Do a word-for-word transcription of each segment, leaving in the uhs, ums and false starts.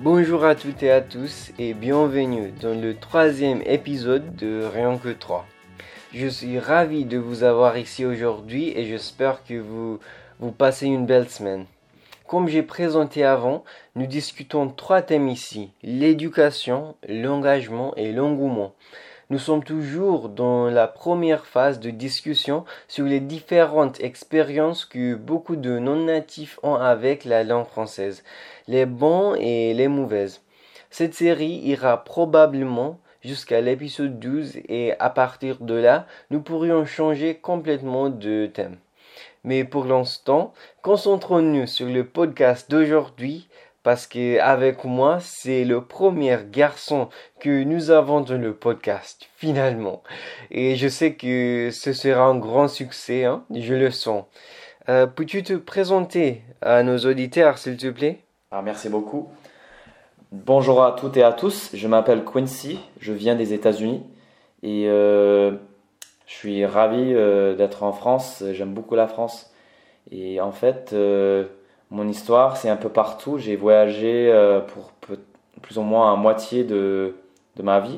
Bonjour à toutes et à tous et bienvenue dans le troisième épisode de Rien que trois. Je suis ravi de vous avoir ici aujourd'hui et j'espère que vous, vous passez une belle semaine. Comme j'ai présenté avant, nous discutons trois thèmes ici, l'éducation, l'engagement et l'engouement. Nous sommes toujours dans la première phase de discussion sur les différentes expériences que beaucoup de non-natifs ont avec la langue française, les bons et les mauvaises. Cette série ira probablement jusqu'à l'épisode douze et à partir de là, nous pourrions changer complètement de thème. Mais pour l'instant, concentrons-nous sur le podcast d'aujourd'hui parce qu'avec moi, c'est le premier garçon que nous avons dans le podcast, finalement. Et je sais que ce sera un grand succès, hein, je le sens. Euh, peux-tu te présenter à nos auditeurs, s'il te plaît? Alors, merci beaucoup. Bonjour à toutes et à tous, je m'appelle Quincy, je viens des États-Unis et euh, je suis ravi euh, d'être en France, j'aime beaucoup la France. Et en fait, euh, mon histoire, c'est un peu partout. J'ai voyagé euh, pour peu, plus ou moins à moitié de, de ma vie.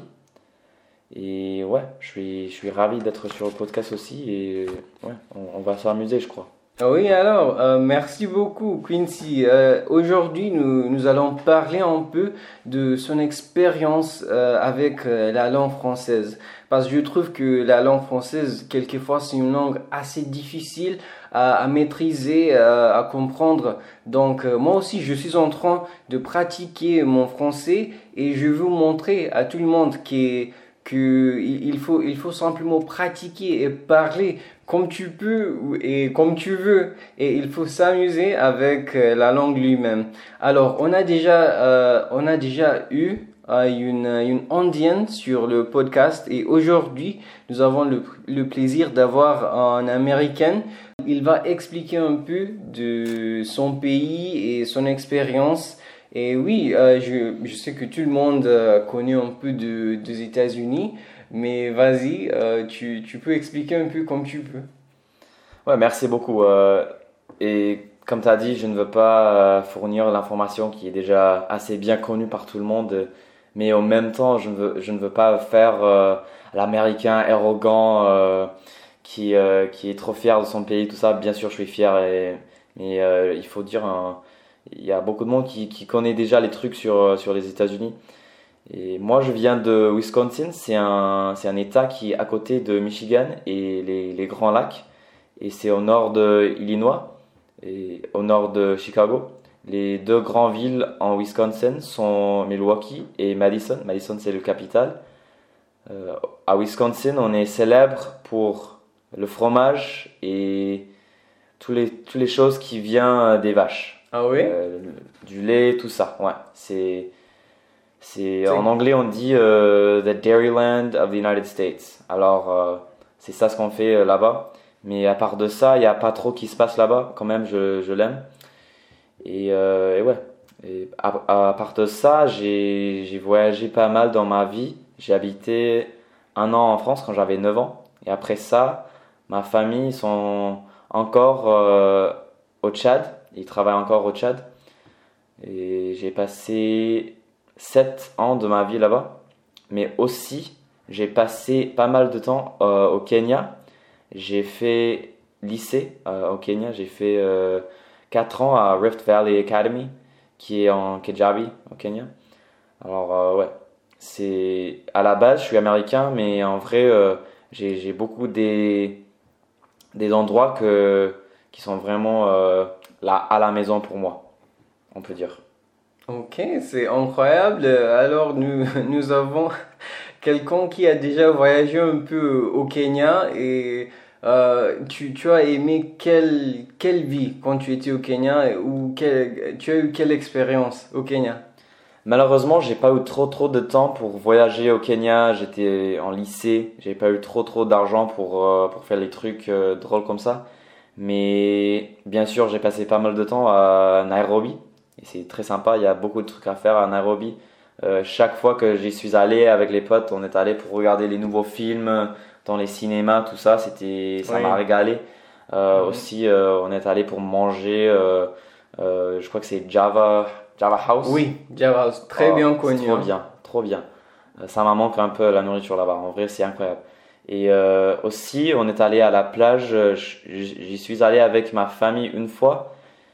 Et ouais, je suis, je suis ravi d'être sur le podcast aussi. Et ouais, on, on va s'amuser, je crois. Oui, alors, euh, merci beaucoup, Quincy. Euh, aujourd'hui, nous, nous allons parler un peu de son expérience euh, avec euh, la langue française. Parce que je trouve que la langue française, quelquefois, c'est une langue assez difficile à, à maîtriser, à, à comprendre. Donc, euh, moi aussi, je suis en train de pratiquer mon français et je veux vous montrer à tout le monde que, que il faut, il faut simplement pratiquer et parler comme tu peux et comme tu veux, et il faut s'amuser avec la langue lui-même. Alors, on a déjà, euh, on a déjà eu euh, une, une Indienne sur le podcast et aujourd'hui, nous avons le, le plaisir d'avoir un Américain. Il va expliquer un peu de son pays et son expérience. Et oui, euh, je, je sais que tout le monde euh, connaît un peu de, des États-Unis. Mais vas-y, euh, tu, tu peux expliquer un peu comme tu peux. Ouais, merci beaucoup. Euh, et comme tu as dit, je ne veux pas euh, fournir l'information qui est déjà assez bien connue par tout le monde. Mais en même temps, je ne veux, je ne veux pas faire euh, l'Américain arrogant euh, qui, euh, qui est trop fier de son pays, tout ça. Bien sûr, je suis fier. Et, mais euh, il faut dire, hein, il y a beaucoup de monde qui, qui connaît déjà les trucs sur, sur les États-Unis. Et moi, je viens de Wisconsin, c'est un, c'est un état qui est à côté de Michigan et les, les Grands Lacs. Et c'est au nord de Illinois et au nord de Chicago. Les deux grandes villes en Wisconsin sont Milwaukee et Madison. Madison, c'est le capital. Euh, à Wisconsin, on est célèbre pour le fromage et toutes les, toutes les choses qui viennent des vaches. Ah oui? Euh, du lait, tout ça. Ouais, c'est... C'est, en anglais, on dit euh, the Dairyland of the United States. Alors, euh, c'est ça ce qu'on fait euh, là-bas. Mais à part de ça, il n'y a pas trop qui se passe là-bas. Quand même, je, je l'aime. Et, euh, et ouais. Et à, à part de ça, j'ai, j'ai voyagé pas mal dans ma vie. J'ai habité un an en France quand j'avais neuf ans. Et après ça, ma famille sont encore euh, au Tchad. Ils travaillent encore au Tchad. Et j'ai passé sept ans de ma vie là-bas, mais aussi j'ai passé pas mal de temps euh, au Kenya. J'ai fait lycée euh, au Kenya, j'ai fait euh, quatre ans à Rift Valley Academy qui est en Kijabi au Kenya. Alors euh, ouais, c'est à la base je suis américain, mais en vrai euh, j'ai, j'ai beaucoup des, des endroits que, qui sont vraiment euh, là à la maison pour moi, on peut dire. Ok, c'est incroyable. Alors, nous, nous avons quelqu'un qui a déjà voyagé un peu au Kenya et euh, tu, tu as aimé quelle, quelle vie quand tu étais au Kenya ou quelle, tu as eu quelle expérience au Kenya? Malheureusement, j'ai pas eu trop trop de temps pour voyager au Kenya. J'étais en lycée, j'ai pas eu trop trop d'argent pour euh, pour faire les trucs euh, drôles comme ça. Mais bien sûr, j'ai passé pas mal de temps à Nairobi. Et c'est très sympa, il y a beaucoup de trucs à faire à Nairobi. Euh, chaque fois que j'y suis allé avec les potes, on est allé pour regarder les nouveaux films dans les cinémas, tout ça, c'était, ça Oui. m'a régalé. Euh, Mhm. Aussi, euh, on est allé pour manger euh, Euh, je crois que c'est Java, Java House. Oui, Java House, très Oh, bien c'est connu. trop hein. bien, trop bien. Euh, Ça m'a manqué un peu la nourriture là-bas. En vrai, c'est incroyable. Et euh, aussi, on est allé à la plage. euh, j- J'y suis allé avec ma famille une fois.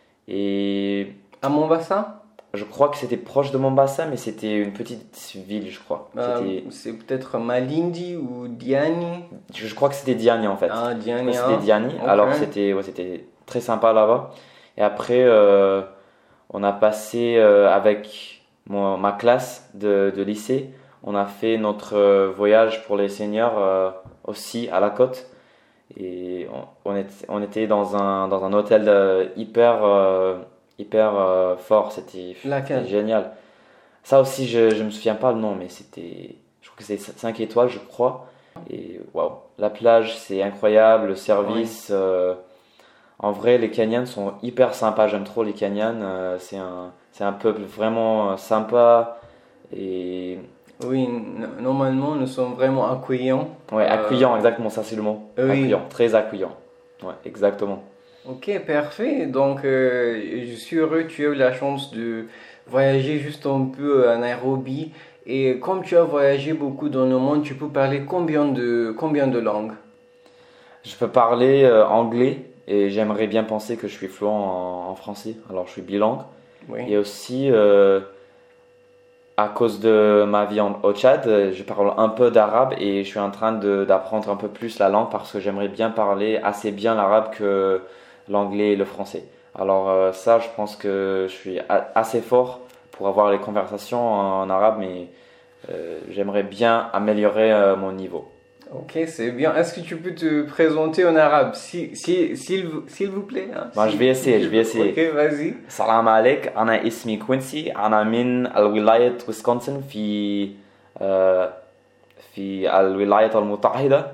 Et À Mombasa, je crois que c'était proche de Mombasa, mais c'était une petite ville, je crois. euh, C'était, c'est peut-être Malindi ou Diani. je je crois que c'était Diani en fait. Ah, Je crois Diani, que c'était hein. Diani. Ok. Alors c'était, ouais, c'était très sympa là-bas. Et après, euh, on a passé euh, avec mon- ma classe de, de lycée, on a fait notre euh, voyage pour les seniors euh, aussi à la côte. Et on, on était, on était dans un, dans un hôtel euh, hyper, euh, hyper euh, fort. C'était, c'était Laquelle? génial. Ça aussi, je ne me souviens pas le nom, mais c'était, je crois que c'est cinq étoiles, je crois. Et waouh, la plage, c'est incroyable, le Oui. service. euh, en vrai, les Kenyans sont hyper sympas. J'aime trop les Kenyans. euh, c'est un, c'est un peuple vraiment euh, sympa et Oui, n- normalement, nous sommes vraiment accueillants. ouais, Euh, accueillant. Exactement, ça c'est le mot. oui. Accueillant, très accueillant. Ouais, exactement. Ok, parfait. Donc, euh, je suis heureux que tu aies eu la chance de voyager juste un peu à Nairobi. Et comme tu as voyagé beaucoup dans le monde, tu peux parler combien de, combien de langues? Je peux parler euh, anglais et j'aimerais bien penser que je suis fluent en, en français. Alors, je suis bilingue. Oui. Et aussi, euh, à cause de ma vie en- au Tchad, euh, je parle un peu d'arabe et je suis en train de- d'apprendre un peu plus la langue parce que j'aimerais bien parler assez bien l'arabe que l'anglais et le français. Alors euh, ça, je pense que je suis a- assez fort pour avoir les conversations en arabe, mais euh, j'aimerais bien améliorer euh, mon niveau. Ok, c'est bien. Est-ce que tu peux te présenter en arabe, si, si, s'il vous, s'il vous plaît, hein? Moi, je vais Si, si essayer, tu je vais veux. essayer. Ok, vas-y. السلام عليك أنا اسمي كوينسي أنا من الولاية ويسكونسن في آه، في الولايات المتحدة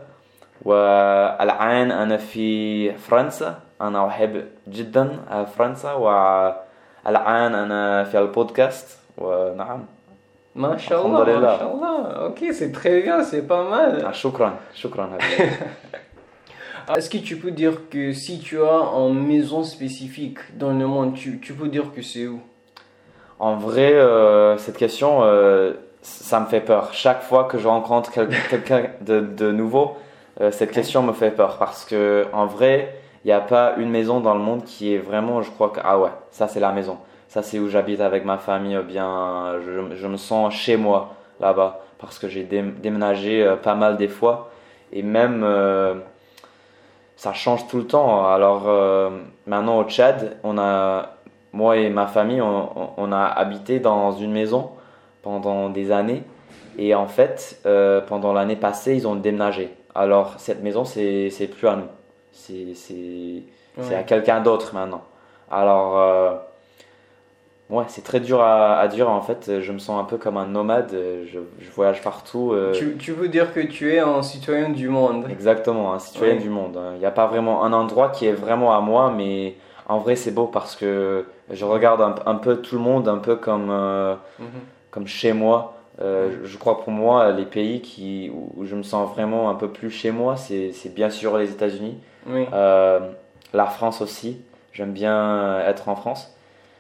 والآن أنا في فرنسا أنا أحب جدا آه، فرنسا والآن أنا في البودكاست ونعم الحمد Mashallah, لله mashallah. Ok, c'est très bien, c'est pas آه، mal. شكرا شكرا حبيبي. Est-ce que tu peux dire que si tu as une maison spécifique dans le monde, tu, tu peux dire que c'est où? En vrai, euh, cette question, euh, ça me fait peur. Chaque fois que je rencontre quel- quelqu'un de, de nouveau, euh, cette question me fait peur parce que en vrai, il n'y a pas une maison dans le monde qui est vraiment, je crois que ah ouais, ça c'est la maison. Ça c'est où j'habite avec ma famille. eh Bien, je, je me sens chez moi là-bas parce que j'ai dé- déménagé euh, pas mal des fois et même euh, ça change tout le temps. Alors euh, maintenant au Tchad, on a, moi et ma famille, on, on- on a habité dans une maison pendant des années. Et en fait, euh, pendant l'année passée, ils ont déménagé. Alors cette maison, c'est c'est plus à nous. C'est c'est c'est à Ouais. quelqu'un d'autre maintenant. Alors euh, ouais, c'est très dur à, à dire. En fait, je me sens un peu comme un nomade. Je, je voyage partout. euh, Tu, tu veux dire que tu es un citoyen du monde? Exactement, un citoyen Oui. du monde. Il n'y a pas vraiment un endroit qui est vraiment à moi, mais en vrai c'est beau parce que je regarde un, un peu tout le monde, un peu comme, euh, Mhm. comme chez moi. Euh, Oui. je je crois pour moi, les pays qui, où où je me sens vraiment un peu plus chez moi, c'est, c'est bien sûr les États-Unis, Oui. euh, la France aussi. J'aime bien être en France.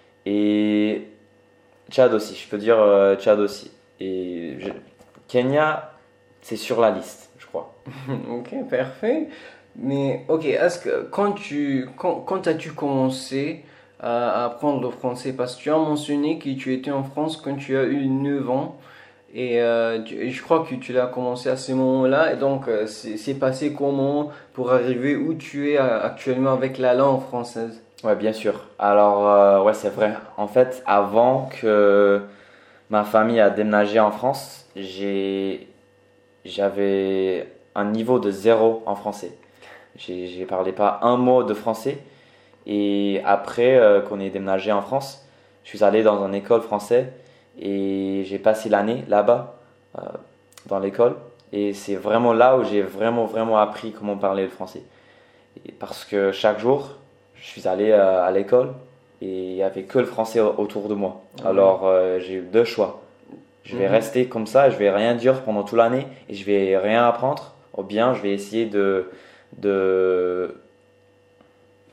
Et Tchad aussi, je peux dire euh, Tchad aussi. Et je- Kenya, c'est sur la liste, je crois. Ok, parfait. Mais ok, est-ce que quand tu quand, quand as-tu commencé à apprendre le français? Parce que tu as mentionné que tu étais en France quand tu as eu neuf ans et, euh, tu- et je crois que tu l'as commencé à ce moment-là et donc euh, c'est c'est passé comment pour arriver où tu es euh, actuellement avec la langue française? Ouais, bien sûr. Alors, euh, ouais, c'est vrai. En fait, avant que ma famille a déménagé en France, j'ai, j'avais un niveau de zéro en français. J'ai, j'ai parlé pas un mot de français. Et après euh, qu'on ait déménagé en France, je suis allé dans une école française et j'ai passé l'année là-bas, euh, dans l'école. Et c'est vraiment là où j'ai vraiment, vraiment appris comment parler le français. Et parce que chaque jour, je suis allé euh, à l'école et il n'y avait que le français au- autour de moi. Ah oui. Alors euh, j'ai eu deux choix. Je vais Mhm. rester comme ça, je vais rien dire pendant toute l'année et je vais rien apprendre. Ou bien je vais essayer de, de,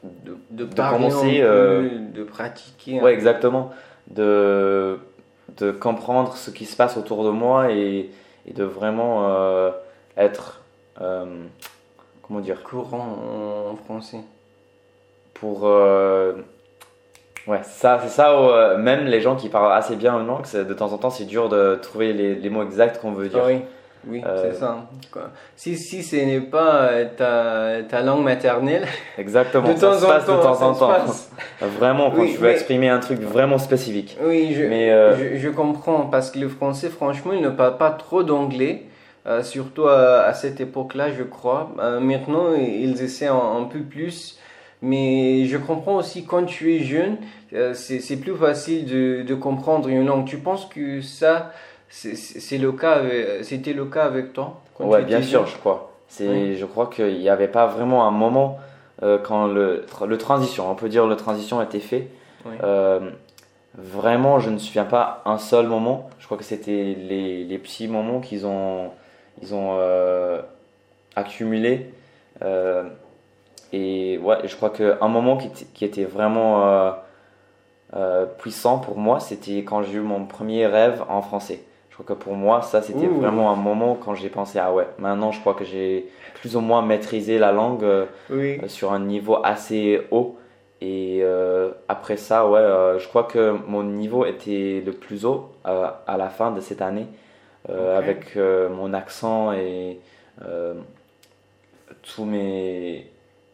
de, De de parler commencer. un peu, euh, de pratiquer. ouais, un exactement. De, de comprendre ce qui se passe autour de moi et, et de vraiment euh, être. euh, comment dire? Courant en français. Pour. euh, ouais, ça, c'est ça. euh, même les gens qui parlent assez bien une langue, c'est- de temps en temps, c'est dur de trouver les, les mots exacts qu'on veut Ah dire. oui, oui, c'est Euh, ça. Quoi. Si, si ce n'est pas euh, ta, ta langue maternelle, de exactement, ça temps se en passe de temps, temps ça en se temps. passe. Vraiment, quand Oui, tu veux mais exprimer un truc vraiment spécifique. oui, je, Mais euh, je, je comprends parce que le français, franchement, il ne parle pas trop d'anglais, euh, surtout à, à cette époque-là, je crois. Euh, maintenant, ils essaient un, un peu plus, mais je comprends aussi quand tu es jeune, euh, c'est, c'est plus facile de, de comprendre une langue. Tu penses que ça, c'est, c'est c'est le cas, avec- c'était le cas avec toi quand tu ouais, bien étais jeune? sûr, je crois. Oui, C'est, je crois qu'il n'y avait pas vraiment un moment euh, quand le, le transition, on peut dire le transition était fait. oui, Euh, Vraiment, je ne me souviens pas un seul moment. Je crois que c'était les, les petits moments qu'ils ont, ils ont euh, accumulés. Euh, et ouais, je crois qu'un moment qui, était- qui était vraiment euh, euh, puissant pour moi, c'était quand j'ai eu mon premier rêve en français. Je crois que pour moi, ça, c'était ouh, vraiment un moment quand j'ai pensé, ah ouais, maintenant, je crois que j'ai plus ou moins maîtrisé la langue euh, oui, euh, sur un niveau assez haut. Et euh, après ça, ouais, euh, je crois que mon niveau était le plus haut euh, à la fin de cette année, euh, ok, avec euh, mon accent et euh, tous mes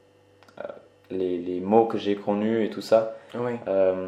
les, les mots que j'ai connus et tout ça. oui, Euh,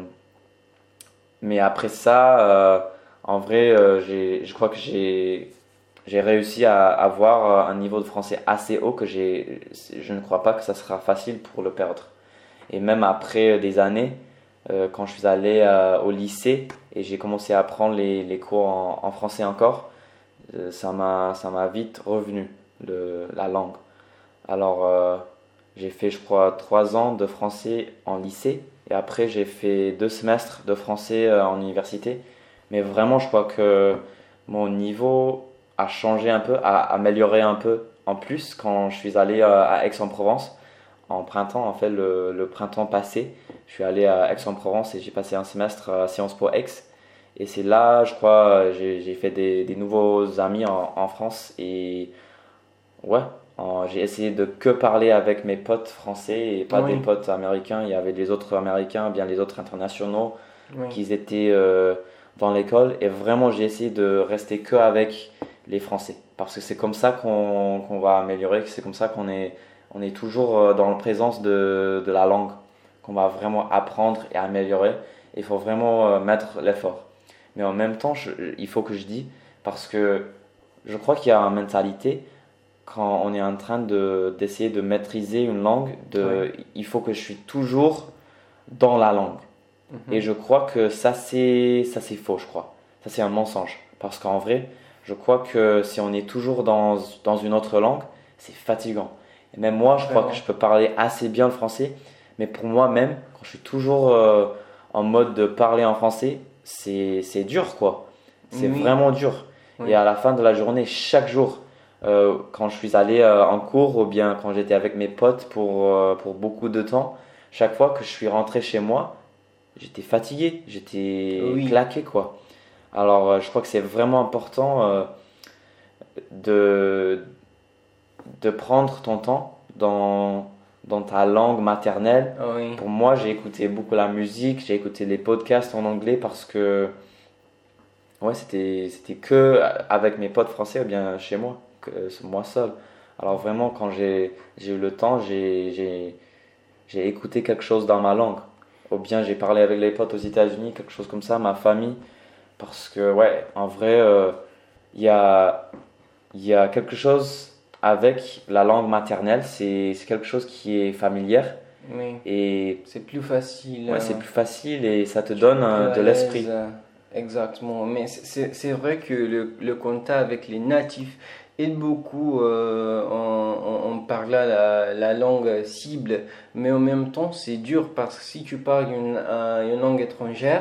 mais après ça, euh, en vrai, euh, j'ai, je crois que j'ai j'ai réussi à avoir un niveau de français assez haut que j'ai, je ne crois pas que ça sera facile pour le perdre. Et même après des années, euh, quand je suis allé euh, au lycée et j'ai commencé à prendre les, les cours en, en français encore, euh, ça m'a, ça m'a vite revenu, le, la langue. Alors, euh, j'ai fait, je crois, trois ans de français en lycée et après, j'ai fait deux semestres de français euh, en université. Mais vraiment, je crois que mon niveau a changé un peu, a amélioré un peu en plus quand je suis allé euh, à Aix-en-Provence en printemps, en fait, le, le printemps passé, je suis allé à Aix-en-Provence et j'ai passé un semestre à Sciences Po Aix. Et c'est là, je crois, j'ai j'ai fait des, des nouveaux amis en, en France. Et ouais, en- j'ai essayé de que parler avec mes potes français et pas des oui, potes américains. Il y avait les autres américains, bien les autres internationaux oui, qui étaient euh, dans l'école. Et vraiment, j'ai essayé de rester que avec les Français. Parce que c'est comme ça qu'on qu'on va améliorer, que c'est comme ça qu'on est, on est toujours euh, dans la présence de, de la langue, qu'on va vraiment apprendre et améliorer. Il faut vraiment euh, mettre l'effort. Mais en même temps, je- il faut que je dise, parce que je crois qu'il y a une mentalité, quand on est en train de, d'essayer de maîtriser une langue, oui. de, il faut que je suis toujours dans la langue. Et Mhm. je crois que ça c'est ça c'est faux, je crois. Ça c'est un mensonge. Parce qu'en vrai, je crois que si on est toujours dans, dans une autre langue, c'est fatigant. Et même moi, je crois que je Vraiment. peux parler assez bien le français, mais pour moi-même, quand je suis toujours euh, en mode de parler en français, c'est c'est dur quoi. C'est Oui, vraiment dur. oui, Et à la fin de la journée, chaque jour, euh, quand je suis allé euh, en cours ou bien quand j'étais avec mes potes pour, euh, pour beaucoup de temps, chaque fois que je suis rentré chez moi, j'étais fatigué, j'étais oui, claqué quoi. Alors euh, je crois que c'est vraiment important euh, de, de prendre ton temps dans, dans ta langue maternelle. ah oui, Pour moi, j'ai écouté beaucoup la musique, j'ai écouté les podcasts en anglais parce que ouais, c'était c'était que avec mes potes français ou bien chez moi, que, euh, moi seul. Alors vraiment, quand j'ai j'ai eu le temps, j'ai j'ai j'ai écouté quelque chose dans ma langue. Ou bien j'ai parlé avec les potes aux États-Unis, quelque chose comme ça, ma famille. Parce que, ouais, en vrai, euh, il y a, il y a quelque chose avec la langue maternelle, c'est c'est quelque chose qui est familière. oui. Et C'est plus facile. ouais, c'est euh, plus facile et ça te Tu es donne plus euh, à de l'aise. l'esprit. euh, Exactement. Mais c'est c'est- c'est vrai que le, le contact avec les natifs aide beaucoup euh, en, en, en parlant la, la langue cible. Mais en même temps, c'est dur parce que si tu parles une, euh, une langue étrangère,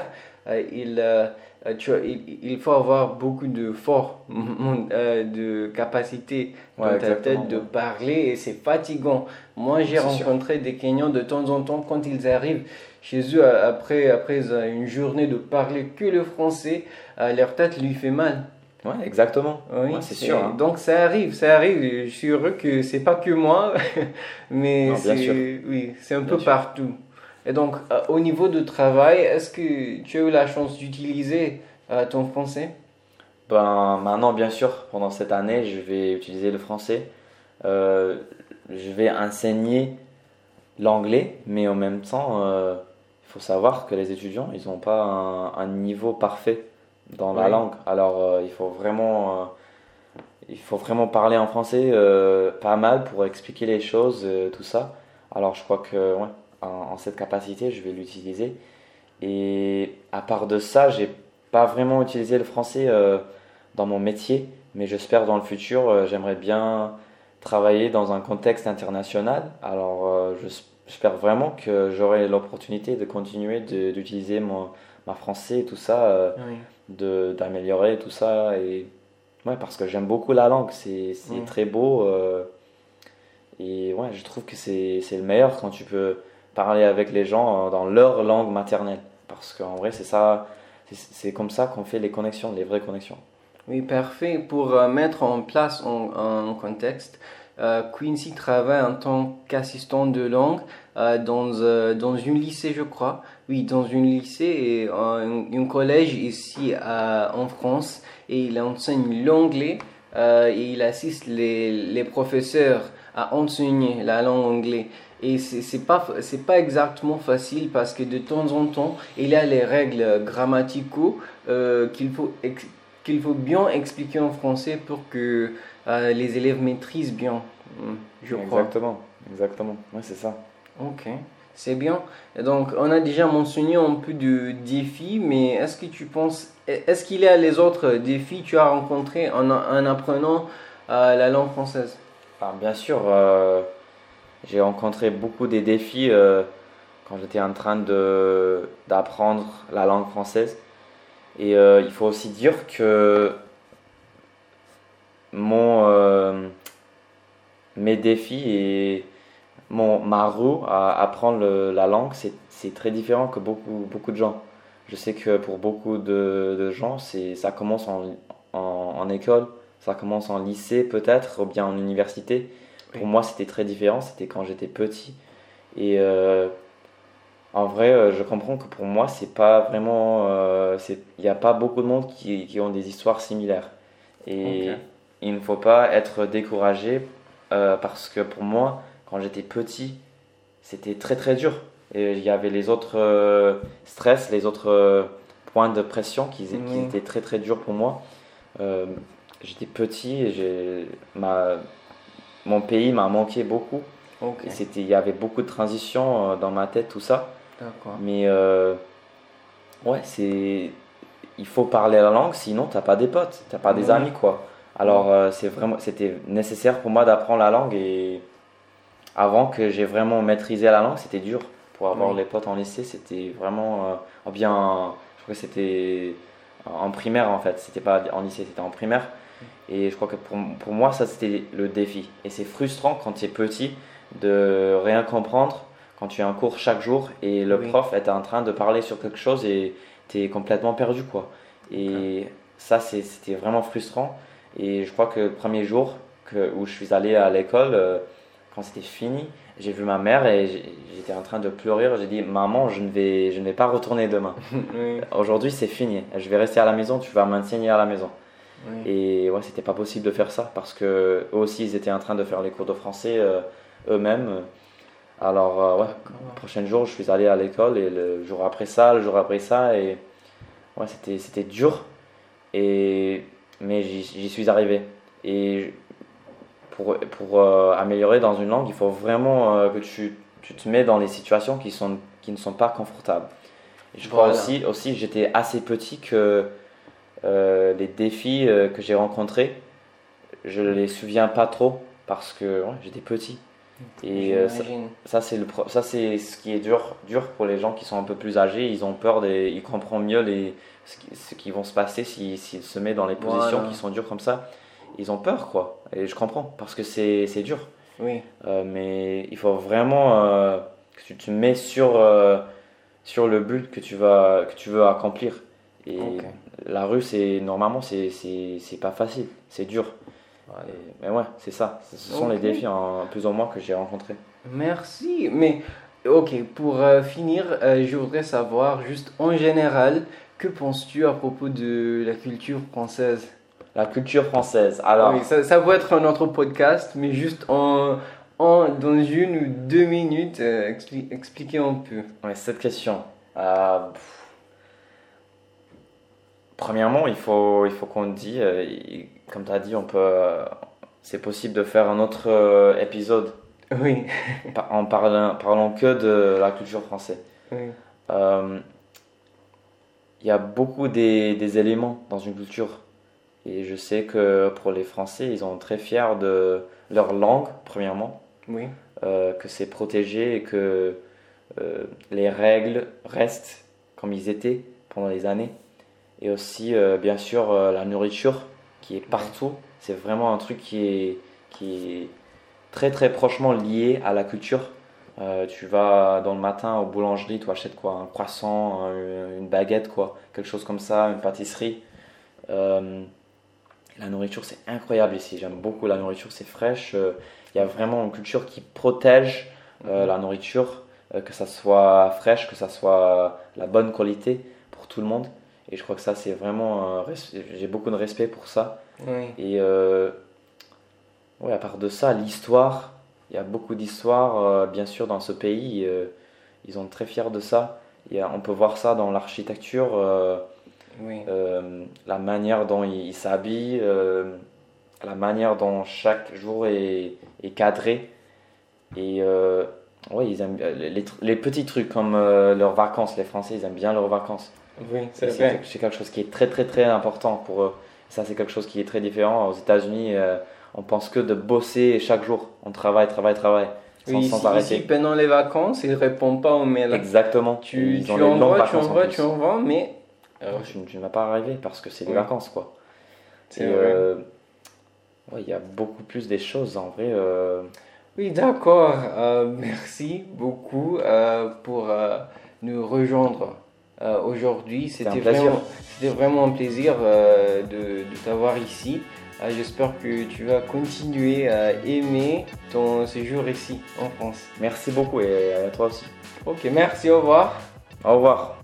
euh, il, euh, euh, tu vois, il, il faut avoir beaucoup de force, euh, de capacité dans Ouais, ta exactement. tête de Ouais. parler et c'est fatigant. Moi, Ouais, j'ai c'est sûr. rencontré des Kenyans de temps en temps quand ils arrivent chez eux euh, après, après euh, une journée de parler que le français, euh, leur tête lui fait mal. Ouais, exactement. Oui, Ouais, c'est sûr, c'est hein. donc ça arrive, ça arrive. Je suis heureux que c'est pas que moi, mais Non, bien sûr, c'est oui, c'est un peu bien sûr. partout. Et donc, euh, au niveau de travail, est-ce que tu as eu la chance d'utiliser euh, ton français? Ben, maintenant, bien sûr, pendant cette année, je vais utiliser le français. Euh, je vais enseigner l'anglais, mais en même temps, euh, il faut savoir que les étudiants, ils n'ont pas un, un niveau parfait dans la Oui, langue. Alors, euh, il faut vraiment, euh, il faut vraiment parler en français euh, pas mal pour expliquer les choses, euh, tout ça. Alors, je crois que, ouais, en, en cette capacité, je vais l'utiliser. Et à part de ça, j'ai pas vraiment utilisé le français euh, dans mon métier, mais j'espère dans le futur, euh, j'aimerais bien travailler dans un contexte international. Alors, euh, je- j'espère vraiment que j'aurai l'opportunité de continuer de- d'utiliser mon ma français et tout ça, euh, oui, de d'améliorer tout ça. Et ouais, parce que j'aime beaucoup la langue, c'est c'est oui. très beau. Euh, et ouais, je trouve que c'est c'est le meilleur quand tu peux parler avec les gens euh, dans leur langue maternelle. Parce qu'en vrai, c'est ça, c'est c'est comme ça qu'on fait les connexions, les vraies connexions. Oui, parfait. Pour euh, mettre en place en, en contexte, euh, Quincy travaille en tant qu'assistant de langue euh, dans, euh, dans une lycée, je crois. Oui, dans une lycée et un, un collège ici à- en France. Et il enseigne l'anglais euh, et il assiste les, les professeurs à enseigner la langue anglaise. Et c'est c'est pas, c'est pas exactement facile parce que de temps en temps, il y a les règles grammaticaux euh, qu'il faut ex- qu'il faut bien expliquer en français pour que euh, les élèves maîtrisent bien, hmm, je crois. Exactement, exactement. Ouais, c'est ça. Ok, c'est bien. Et donc, on a déjà mentionné un peu de défis, mais est-ce que tu penses, est-ce qu'il y a les autres défis que tu as rencontrés en, en apprenant euh, la langue française? Alors, bien sûr, euh, j'ai rencontré beaucoup des défis euh, quand j'étais en train de d'apprendre la langue française. Et euh, il faut aussi dire que mon, euh, mes défis et mon, ma roue à apprendre le- la langue, c'est, c'est très différent que beaucoup, beaucoup de gens. Je sais que pour beaucoup de, de gens, c'est, ça commence en, en, en école, ça commence en lycée peut-être, ou bien en université. Pour Oui, moi, c'était très différent, c'était quand j'étais petit. Et euh, en vrai, euh, je comprends que pour moi, c'est pas vraiment, euh, c'est, il n'y a pas beaucoup de monde qui, qui ont des histoires similaires. ok. Et il ne faut pas être découragé euh, parce que pour moi, quand j'étais petit, c'était très très dur. Et il y avait les autres euh, stress, les autres euh, points de pression qui, qui Oui, étaient très très durs pour moi. Euh, J'étais petit et j'ai, ma, mon pays m'a manqué beaucoup. ok, Et c'était, il y avait beaucoup de transitions euh, dans ma tête, tout ça. d'accord. Mais euh, ouais, c'est, il faut parler la langue, sinon t'as pas des potes, t'as pas des Oui, amis quoi. oui, Alors euh, c'est vraiment, c'était nécessaire pour moi d'apprendre la langue et avant que j'ai vraiment maîtrisé la langue, c'était dur. Pour avoir oui, les potes en lycée, c'était vraiment, euh, ou bien, je crois que c'était en primaire en fait, c'était pas en lycée, c'était en primaire. Et je crois que pour, pour moi, ça c'était le défi. Et c'est frustrant quand tu es petit de rien comprendre, quand tu as un cours chaque jour et le oui, prof est en train de parler sur quelque chose et tu es complètement perdu quoi. ok. Et ça c'est- c'était vraiment frustrant. Et je crois que le premier jour que, où je suis allé à l'école, euh, quand c'était fini, j'ai vu ma mère et j'ai- j'étais en train de pleurer. J'ai dit, maman, je ne vais, je ne vais pas retourner demain. Oui, Aujourd'hui c'est fini. Je vais rester à la maison, tu vas m'enseigner à la maison. oui, Et ouais, c'était pas possible de faire ça parce que eux aussi ils étaient en train de faire les cours de français euh, eux-mêmes. Alors euh, ouais, le d'accord. prochain jour je suis allé à l'école et le jour après ça, le jour après ça et ouais, c'était c'était dur et mais j'y j'y suis arrivé. Et pour pour euh, améliorer dans une langue, il faut vraiment euh, que tu tu te mets dans les situations qui sont qui ne sont pas confortables. Et je crois Voilà. aussi aussi j'étais assez petit que euh, les défis euh, que j'ai rencontrés je les souviens pas trop parce que ouais, j'étais petit. Et euh, ça, ça, c'est le, ça c'est ce qui est dur, dur pour les gens qui sont un peu plus âgés. Ils ont peur, des, ils comprennent mieux les, ce, qui, ce qui vont se passer s'ils si, si se mettent dans les positions voilà. qui sont dures comme ça. Ils ont peur, quoi. Et je comprends, parce que c'est dur. Oui. Euh, mais il faut vraiment euh, que tu te mets sur, euh, sur le but que tu, vas, que tu veux accomplir. Et okay. la rue, c'est, normalement, c'est pas facile, c'est dur. Ouais. Et, mais ouais, c'est ça. Ce sont okay. les défis en plus ou moins que j'ai rencontrés. Merci. Mais ok, pour euh, finir, euh, je voudrais savoir juste en général, que penses-tu à propos de la culture française? La culture française. Alors, oui, ça, ça peut être un autre podcast, mais juste en, en dans une ou deux minutes, euh, expli expliquer un peu. Ouais, cette question. Euh, Premièrement, il faut, il faut qu'on dise, euh, comme tu as dit, on peut, euh, c'est possible de faire un autre euh, épisode oui. en parlant, parlant que de la culture française. Oui. Euh, il y a beaucoup des, des éléments dans une culture. Et je sais que pour les Français, ils sont très fiers de leur langue, premièrement. Oui. Euh, que c'est protégé et que euh, les règles restent comme ils étaient pendant les années. Et aussi, euh, bien sûr, euh, la nourriture qui est partout. C'est vraiment un truc qui est, qui est très très prochement lié à la culture. Euh, tu vas dans le matin aux boulangeries, tu achètes quoi? Un croissant, un, une baguette, quoi, quelque chose comme ça, une pâtisserie. Euh, la nourriture, c'est incroyable ici. J'aime beaucoup la nourriture, c'est fraîche. Il euh, y a vraiment une culture qui protège euh, la nourriture, euh, que ça soit fraîche, que ça soit la bonne qualité pour tout le monde. Et je crois que ça, c'est vraiment. Euh, j'ai beaucoup de respect pour ça. Oui. Et euh, ouais, à part de ça, l'histoire, il y a beaucoup d'histoires, euh, bien sûr, dans ce pays. Euh, ils sont très fiers de ça. Et, euh, on peut voir ça dans l'architecture, euh, oui. euh, la manière dont ils il s'habillent, euh, la manière dont chaque jour est, est cadré. Et euh, ouais, ils aiment les, les petits trucs comme euh, leurs vacances. Les Français, ils aiment bien leurs vacances. Oui, c'est vrai. C'est quelque chose qui est très très très important pour eux. Ça, c'est quelque chose qui est très différent. Aux États-Unis, euh, on pense que de bosser chaque jour. On travaille, travaille, travaille, sans, oui, sans ici, arrêter. Ici, pendant les vacances, ils ne répondent pas aux mails. Exactement. Tu, tu envoies, tu envoies, tu envoies, mais... Euh, tu, tu ne vas pas arriver parce que c'est oui. des vacances, quoi. C'est vrai. Euh, ouais, il y a beaucoup plus des choses, en vrai. Euh... Oui, d'accord. Euh, merci beaucoup euh, pour euh, nous rejoindre. Euh, aujourd'hui, c'était vraiment, vraiment un plaisir euh, de, de t'avoir ici. Euh, J'espère que tu vas continuer à aimer ton séjour ici en France. Merci beaucoup et à toi aussi. Ok, merci, au revoir. Au revoir.